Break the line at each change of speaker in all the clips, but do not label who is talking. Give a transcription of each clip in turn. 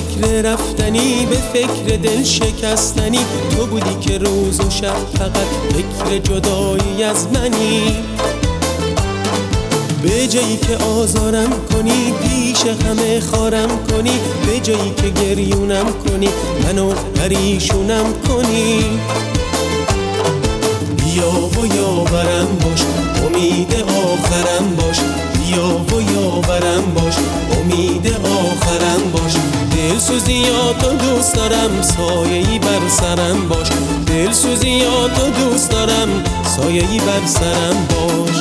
فکر رفتنی، به فکر دل شکستنی. تو بودی که روز و شب فقط فکر جدایی از منی. به جایی که آزارم کنی، پیش همه خارم کنی. به جایی که گریونم کنی، منو پریشونم کنی. بیا و یاورم باش، امید آخرم باش. بیا و یاورم باش، امید آخرم باش. دلسوزیاتو دوست دارم، سایه‌ای بر سرم باش. دلسوزیاتو دوست دارم، سایه‌ای بر سرم باش.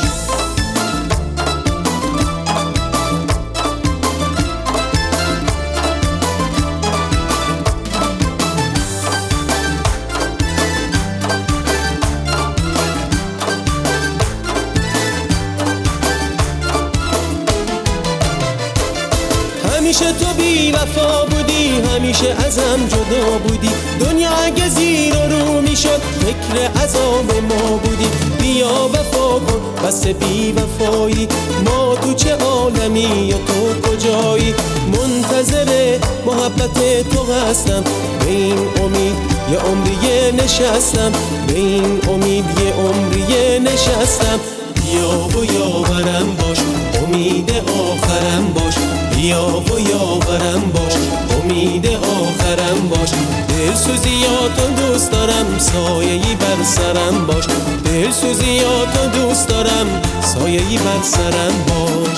همیشه تو بی وفا بودی، همیشه ازم جدا بودی. دنیا اگه زیر و رو میشد، فکر عذاب ما بودی. بیا وفا کن، بس بی وفایی. ما تو چه عالمی یا تو کجایی؟ منتظر محبت تو هستم، به این امید یه عمریه نشستم. به این امید یه عمریه نشستم. بیا و یاورم باش، امید آخرم باش. بیا و یاورم باش، امید آخرم باش. دلسوزیاتو دوست دارم، سایه‌ای بر سرم باش. دلسوزیاتو دوست دارم، سایه‌ای بر سرم باش.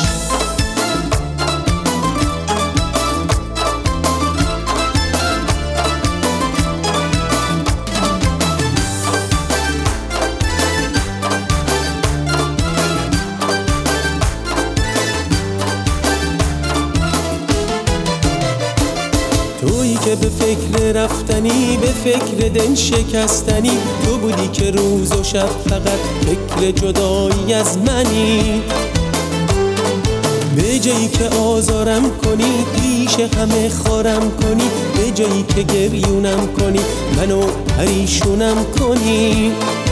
تویی که به فکر رفتنی، به فکر دل شکستنی. تو بودی که روز و شب فقط فکر جدایی از منی. به جایی که آزارم کنی، پیش همه خارم کنی. به جایی که گریونم کنی، منو پریشونم کنی.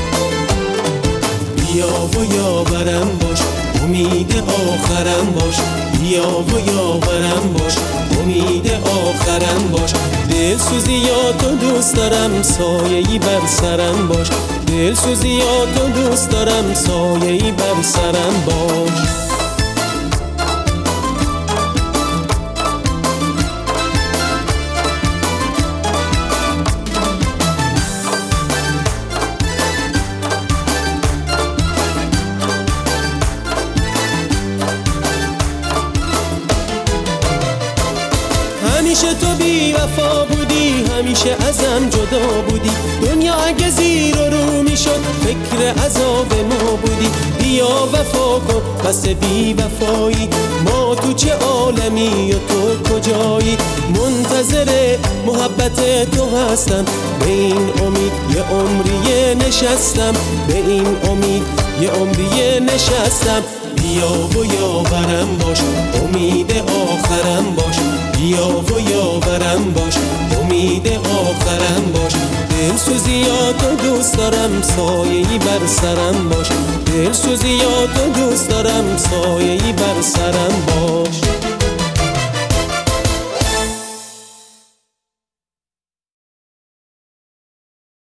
بیا و یاورم باش، امید آخرم باش. بیا و یاورم باش، امید آخرم باش. دلسوزیاتو دوست دارم، سایه‌ای بر سرم باش. دلسوزیاتو دوست دارم، سایه‌ای بر سرم باش. همیشه تو بی وفا بودی، همیشه ازم جدا بودی. دنیا اگه زیر و رو میشد، فکر عذاب ما بودی. بیا وفا کن، بس بی وفایی. ما تو چه عالمی و تو کجایی؟ منتظر محبت تو هستم، به این امید یه عمریه نشستم. به این امید یه عمریه نشستم. بیا و یاورم باش، امید آخرم باش. بیا و یاورم باش، امید آخرم باش. دلسوزیاتو دوست دارم، سایه‌ای بر سرم باش. دلسوزیاتو دوست دارم، سایه‌ای بر سرم باش.